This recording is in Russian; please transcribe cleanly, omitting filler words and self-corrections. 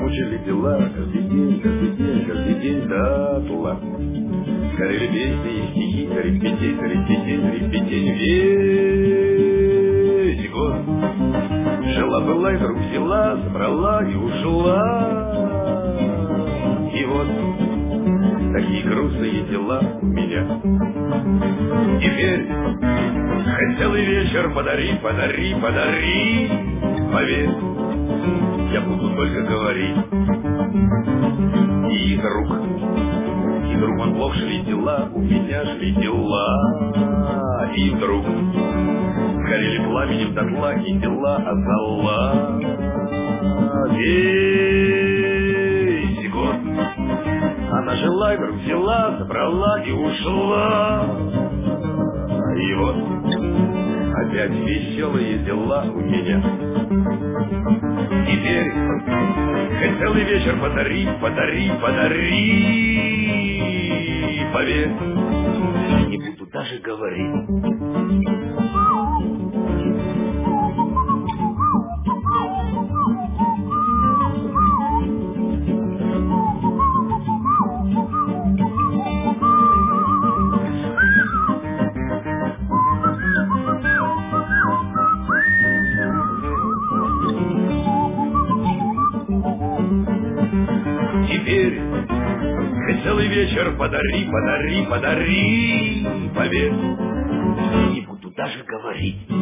мучили дела каждый день, каждый день, каждый день дотла. Горели песни и стихи, репетень, весь год. Жила-была и вдруг взяла, забрала и ушла. И вот такие грустные дела у меня. Теперь хотелый вечер подари, поверь, я буду только говорить. И вдруг он плохо шли дела, у меня шли дела. И вдруг горели пламенем дотла, и дела отдала. Весь год она жила, и вдруг взяла, забрала и ушла. И вот опять веселые дела у меня. Теперь хотелый вечер подари, поверь, не буду даже говорить. Теперь целый вечер подари, поверь, не буду даже говорить.